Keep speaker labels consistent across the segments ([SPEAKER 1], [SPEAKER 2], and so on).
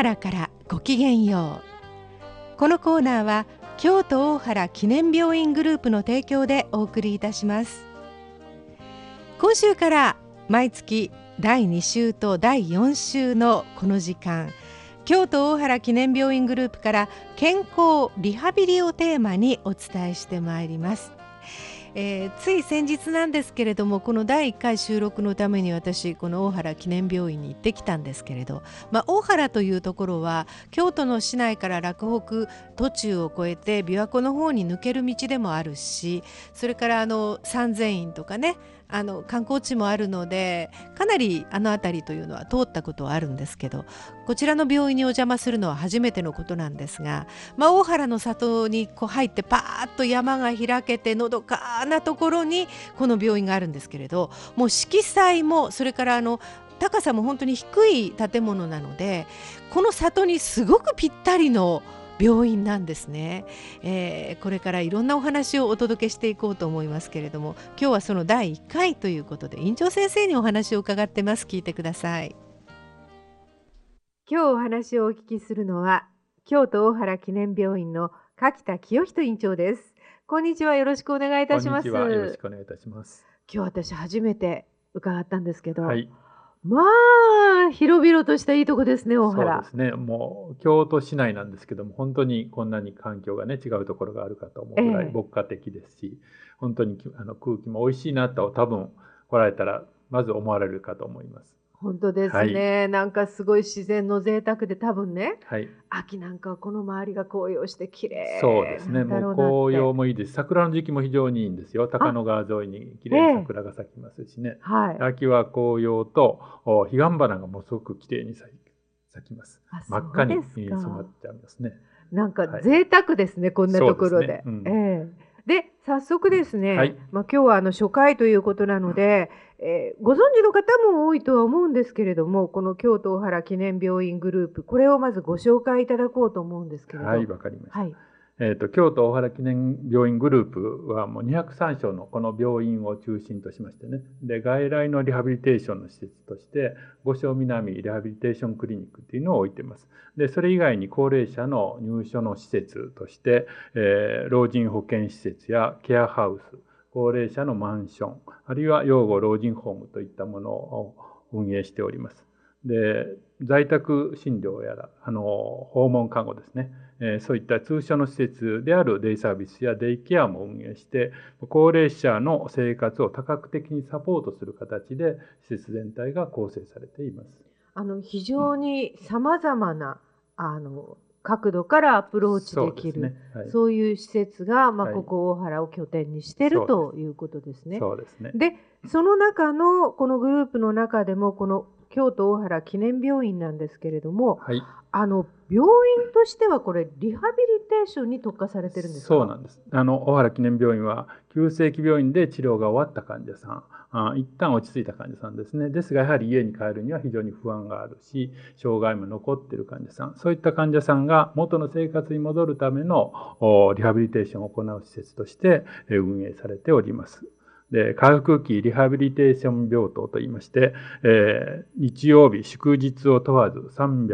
[SPEAKER 1] 原からごきげんよう。このコーナーは京都大原記念病院グループの提供でお送りいたします。今週から毎月第2週と第4週のこの時間、京都大原記念病院グループから健康リハビリをテーマにお伝えしてまいります。つい先日なんですけれども、この第1回収録のために私この大原記念病院に行ってきたんですけれど、大原というところは京都の市内から洛北途中を越えて琵琶湖の方に抜ける道でもあるし、それから三千院とかね、観光地もあるので、かなり辺りというのは通ったことはあるんですけど、こちらの病院にお邪魔するのは初めてのことなんですが、大原の里に入ってパーッと山が開けてのどかなところにこの病院があるんですけれど、もう色彩もそれから高さも本当に低い建物なので、この里にすごくぴったりの病院なんですね。これからいろんなお話をお届けしていこうと思いますけれども、今日はその第1回ということで院長先生にお話を伺ってます。聞いてください。今日お話をお聞きするのは京都大原記念病院の柿田清人院長です。こんにちは、よろしくお願いいたします。
[SPEAKER 2] こんにちは、よろしくお願いいたします。
[SPEAKER 1] 今日私初めて伺ったんですけど、
[SPEAKER 2] はい、
[SPEAKER 1] 広々としたいいとこですね、大原。
[SPEAKER 2] そうですね。もう京都市内なんですけども、本当にこんなに環境がね違うところがあるかと思うぐらい牧歌的ですし、本当に空気も美味しいなと多分来られたらまず思われるかと思います。
[SPEAKER 1] 本当ですね、なんかすごい自然の贅沢で、多分ね、
[SPEAKER 2] はい、
[SPEAKER 1] 秋なんかはこの周りが紅葉して綺
[SPEAKER 2] そうですね。
[SPEAKER 1] 麗なんだ
[SPEAKER 2] もう
[SPEAKER 1] ろうなって。
[SPEAKER 2] 紅葉もいいです。桜の時期も非常にいいんですよ。高野川沿いに綺麗に桜が咲きますしね。
[SPEAKER 1] はい。
[SPEAKER 2] 秋は紅葉と彼岸花がものすごく綺麗に咲きます。真っ赤に染まっちゃいますね。
[SPEAKER 1] なんか
[SPEAKER 2] はい、
[SPEAKER 1] 贅沢ですね、こんなところで。
[SPEAKER 2] そうですね。
[SPEAKER 1] で、早速ですね、
[SPEAKER 2] はい、
[SPEAKER 1] 今日は初回ということなので、ご存知の方も多いとは思うんですけれども、この京都大原記念病院グループ、これをまずご紹介いただこうと思うんですけれど。
[SPEAKER 2] はい、わかりました。
[SPEAKER 1] はい。
[SPEAKER 2] 京都大原記念病院グループはもう203床のこの病院を中心としましてね、で外来のリハビリテーションの施設として五所南リハビリテーションクリニックっていうのを置いています。でそれ以外に高齢者の入所の施設として、老人保健施設やケアハウス、高齢者のマンション、あるいは養護老人ホームといったものを運営しております。で在宅診療やら訪問看護ですね、そういった通所の施設であるデイサービスやデイケアも運営して、高齢者の生活を多角的にサポートする形で施設全体が構成されています。
[SPEAKER 1] 非常にさまざまな角度からアプローチできる、そういう施設が、ここ大原を拠点にしているということですね。
[SPEAKER 2] そうですね。
[SPEAKER 1] で、その中のこのグループの中でもこの京都大原記念病院なんですけれども、
[SPEAKER 2] はい、
[SPEAKER 1] 病院としてはこれリハビリテーションに特化されてるんですか？
[SPEAKER 2] そうなんです。大原記念病院は急性期病院で治療が終わった患者さん、一旦落ち着いた患者さんですね。ですがやはり家に帰るには非常に不安があるし、障害も残っている患者さん、そういった患者さんが元の生活に戻るためのリハビリテーションを行う施設として運営されております。で回復期リハビリテーション病棟といいまして、日曜日祝日を問わず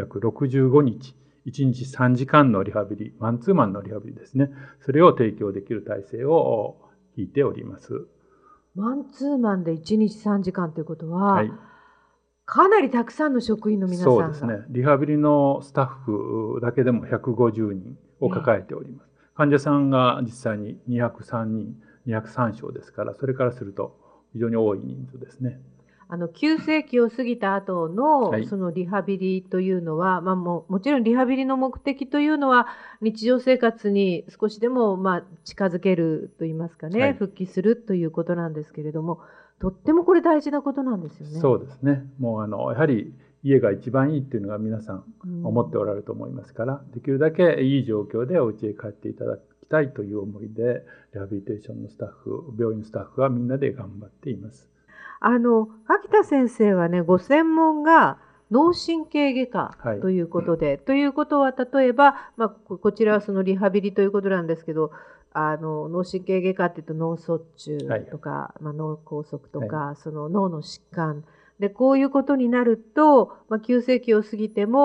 [SPEAKER 2] 365日1日3時間のリハビリ、マンツーマンのリハビリですね。それを提供できる体制を引いております。
[SPEAKER 1] マンツーマンで1日3時間ということは、かなりたくさんの職員の皆さんが。
[SPEAKER 2] そうですね。リハビリのスタッフだけでも150人を抱えております。患者さんが実際に203人、203床ですから、それからすると非常に多い人数ですね。
[SPEAKER 1] 急性期を過ぎた後のそのリハビリというのは、もちろんリハビリの目的というのは日常生活に少しでも近づけるといいますかね、復帰するということなんですけれども、とってもこれ大事なことなんですよね。
[SPEAKER 2] そうですね。もうやはり家が一番いいっていうのが皆さん思っておられると思いますから、できるだけいい状況でお家へ帰っていただきたいという思いで、リハビリテーションのスタッフ、病院スタッフはみんなで頑張っています。
[SPEAKER 1] 柿田先生はね、ご専門が脳神経外科ということで、ということは例えば、こちらはそのリハビリということなんですけど、脳神経外科っていうと脳卒中とか、脳梗塞とか、その脳の疾患で、こういうことになると、急性期を過ぎても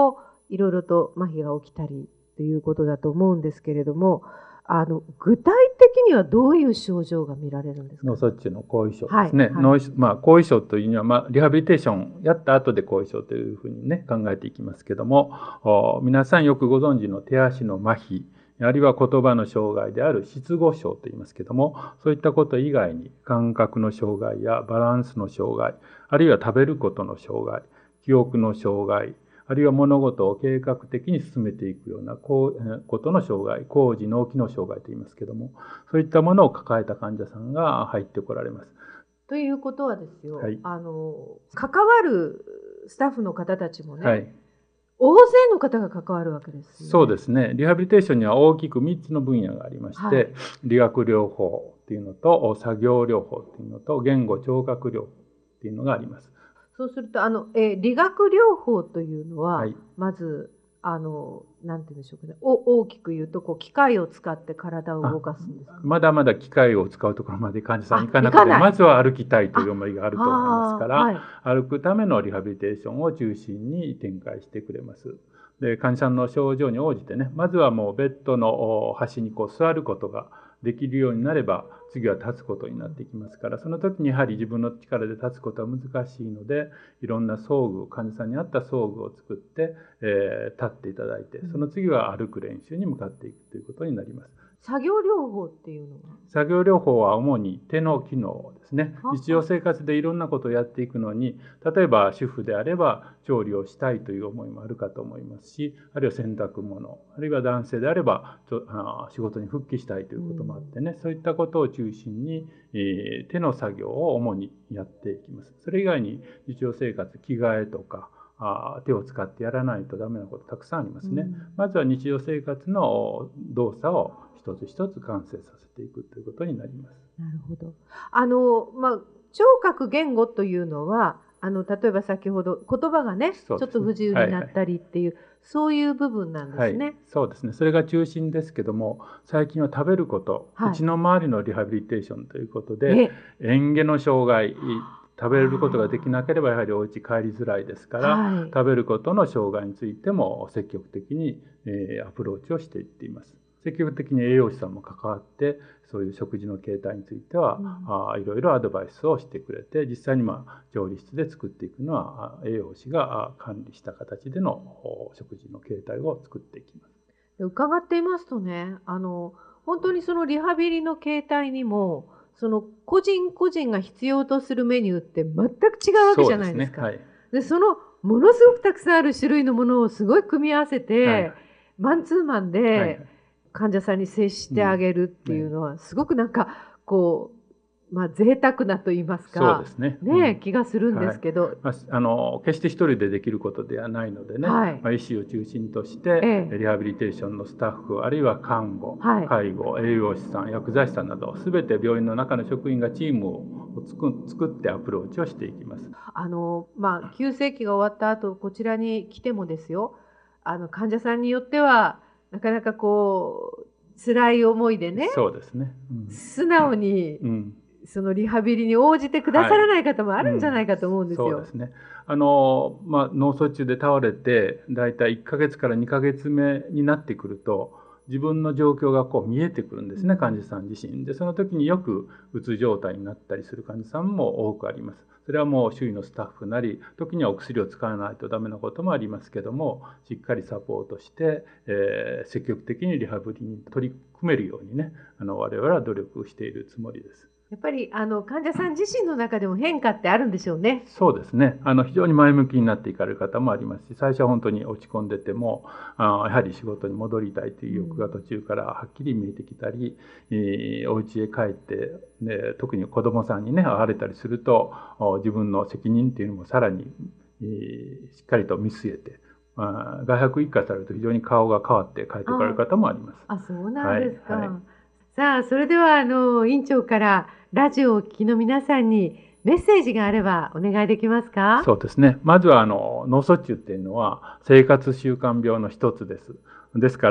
[SPEAKER 1] いろいろと麻痺が起きたりということだと思うんですけれども、具体的にはどういう症状が見られるんですか？
[SPEAKER 2] 脳卒中の後遺症ですね。
[SPEAKER 1] はい
[SPEAKER 2] 後遺症というには、リハビリテーションやった後で後遺症というふうにね、考えていきますけども、皆さんよくご存知の手足の麻痺、あるいは言葉の障害である失語症と言いますけども、そういったこと以外に感覚の障害やバランスの障害、あるいは食べることの障害、記憶の障害、あるいは物事を計画的に進めていくようなことの障害、高次脳機能障害と言いますけども、そういったものを抱えた患者さんが入ってこられます。
[SPEAKER 1] ということはですよ、
[SPEAKER 2] はい、
[SPEAKER 1] 関わるスタッフの方たちもね、
[SPEAKER 2] はい、
[SPEAKER 1] 大勢の方が関わるわけですよね。
[SPEAKER 2] そうですね。リハビリテーションには大きく3つの分野がありまして、
[SPEAKER 1] はい、
[SPEAKER 2] 理学療法っていうのと、作業療法っていうのと、言語聴覚療法っていうのがあります。
[SPEAKER 1] そうすると理学療法というのは、
[SPEAKER 2] はい、
[SPEAKER 1] まずなんて言うんでしょうかね、大きく言うと機械を使って体を動かすんですか？
[SPEAKER 2] まだまだ機械を使うところまで患者さん行かなくて、まずは歩きたいという思いがあると思いますから、歩くためのリハビリテーションを中心に展開してくれます。で、患者さんの症状に応じてね、まずはもうベッドの端に座ることができるようになれば、次は立つことになってきますから、その時にやはり自分の力で立つことは難しいので、いろんな装具、患者さんに合った装具を作って、立っていただいて、その次は歩く練習に向かっていくということになります。
[SPEAKER 1] 作業療法っていうのは？
[SPEAKER 2] 作業療法は主に手の機能ですね。日常生活でいろんなことをやっていくのに、例えば主婦であれば調理をしたいという思いもあるかと思いますし、あるいは洗濯物、あるいは男性であれば仕事に復帰したいということもあってね、そういったことを中心に、手の作業を主にやっていきます。それ以外に日常生活、着替えとか、手を使ってやらないとダメなことたくさんありますね。まずは日常生活の動作を一つ一つ完成させていくということになります。
[SPEAKER 1] なるほど。聴覚言語というのは例えば先ほど言葉がね、ちょっと不自由になったりっていう、そういう部分なんですね。
[SPEAKER 2] そうですね。それが中心ですけども、最近は食べること、口の周りのリハビリテーションということで、嚥下の障害、食べることができなければやはりお家帰りづらいですから、食べることの障害についても積極的にアプローチをしていっています。積極的に栄養士さんも関わって、そういう食事の形態についてはいろいろアドバイスをしてくれて、実際に調理室で作っていくのは栄養士が管理した形での食事の形態を作っていきます。
[SPEAKER 1] 伺っていますとね、本当にそのリハビリの形態にもその個人個人が必要とするメニューって全く違うわけじゃないですか。で、そのものすごくたくさんある種類のものをすごい組み合わせて、マンツーマンで患者さんに接してあげるっていうのはすごくなんか贅沢なと言いますか、
[SPEAKER 2] そうですね、
[SPEAKER 1] 気がするんですけど、
[SPEAKER 2] 決して一人でできることではないのでね、医師を中心として、リハビリテーションのスタッフ、あるいは看護、介護、栄養士さん、薬剤師さんなど全て病院の中の職員がチームを作ってアプローチをしていきます。
[SPEAKER 1] 急性期が終わった後こちらに来てもですよ、患者さんによってはなかなか辛い思いでね、
[SPEAKER 2] そうですね、
[SPEAKER 1] 素直に、そのリハビリに応じてくださらない方もあるんじゃないかと思うんですよ。
[SPEAKER 2] そうですね。脳卒中で倒れてだいたい1ヶ月から2ヶ月目になってくると、自分の状況が見えてくるんですね、患者さん自身で。その時によくうつ状態になったりする患者さんも多くあります。それはもう周囲のスタッフなり、時にはお薬を使わないとダメなこともありますけども、しっかりサポートして、積極的にリハビリに取り組めるようにね、我々は努力しているつもりです。
[SPEAKER 1] やっぱり患者さん自身の中でも変化ってあるんでしょうね。
[SPEAKER 2] そうですね。非常に前向きになっていかれる方もありますし、最初は本当に落ち込んでても、やはり仕事に戻りたいという欲が途中からはっきり見えてきたり、お家へ帰って、特に子どもさんにね、会われたりすると、自分の責任っていうのもさらに、しっかりと見据えて、外泊一家されると非常に顔が変わって帰ってこられる方もあります。
[SPEAKER 1] そうなんですか。さあ、それでは院長からラジオをお聞きの皆さんにメッセージがあればお願いできますか？
[SPEAKER 2] そうですね。まずは脳卒中っていうのは生活習慣病の一つです。ですから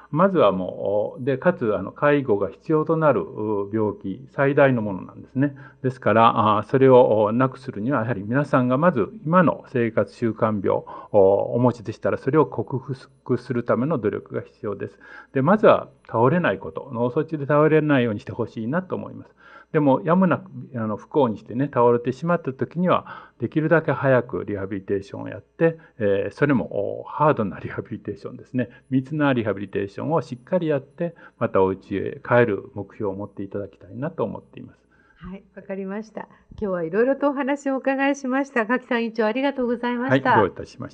[SPEAKER 2] まずはもう、で、かつ、介護が必要となる病気、最大のものなんですね。ですから、それをなくするには、やはり皆さんがまず、今の生活習慣病をお持ちでしたら、それを克服するための努力が必要です。で、まずは倒れないこと、脳卒中で倒れないようにしてほしいなと思います。でも、やむなく不幸にしてね、倒れてしまった時には、できるだけ早くリハビリテーションをやって、それもハードなリハビリテーションですね。密なリハビリテーションをしっかりやって、またお家へ帰る目標を持っていただきたいなと思っています。
[SPEAKER 1] はい、わかりました。今日はいろいろとお話をお伺いしました。柿さん院長、ありがとうございました。
[SPEAKER 2] はい、どういたしまして。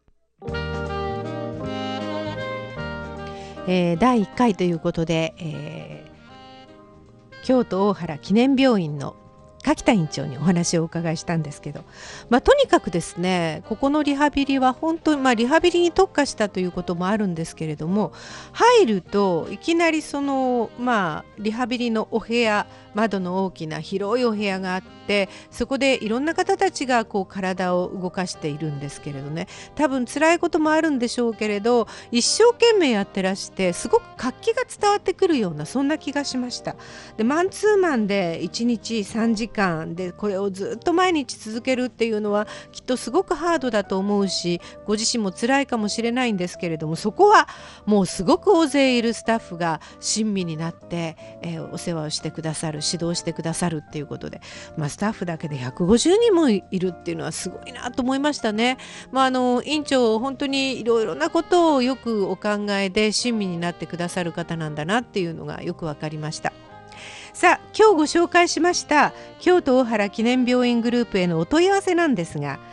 [SPEAKER 1] 第1回ということで、京都大原記念病院の柿田院長にお話をお伺いしたんですけど、とにかくですね、ここのリハビリは本当に、リハビリに特化したということもあるんですけれども、入るといきなりリハビリのお部屋、窓の大きな広いお部屋があって、そこでいろんな方たちが体を動かしているんですけれどね、多分辛いこともあるんでしょうけれど、一生懸命やってらしてすごく活気が伝わってくるような、そんな気がしました。で、マンツーマンで1日3時間でこれをずっと毎日続けるっていうのはきっとすごくハードだと思うし、ご自身も辛いかもしれないんですけれども、そこはもうすごく大勢いるスタッフが親身になって、お世話をしてくださる、指導してくださるっていうことで、スタッフだけで150人もいるっていうのはすごいなと思いましたね。院長本当にいろいろなことをよくお考えで親身になってくださる方なんだなっていうのがよくわかりました。さあ、今日ご紹介しました京都大原記念病院グループへのお問い合わせなんですが、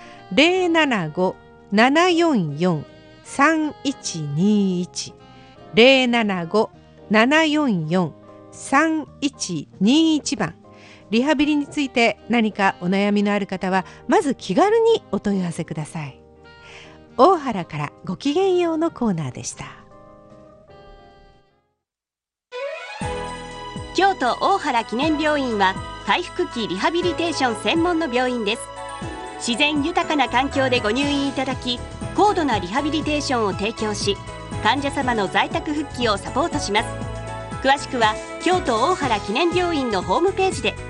[SPEAKER 1] 075-744-3121 075-744-3121番、リハビリについて何かお悩みのある方はまず気軽にお問い合わせください。大原からごきげんようのコーナーでした。
[SPEAKER 3] 京都大原記念病院は回復期リハビリテーション専門の病院です。自然豊かな環境でご入院いただき、高度なリハビリテーションを提供し、患者様の在宅復帰をサポートします。詳しくは京都大原記念病院のホームページで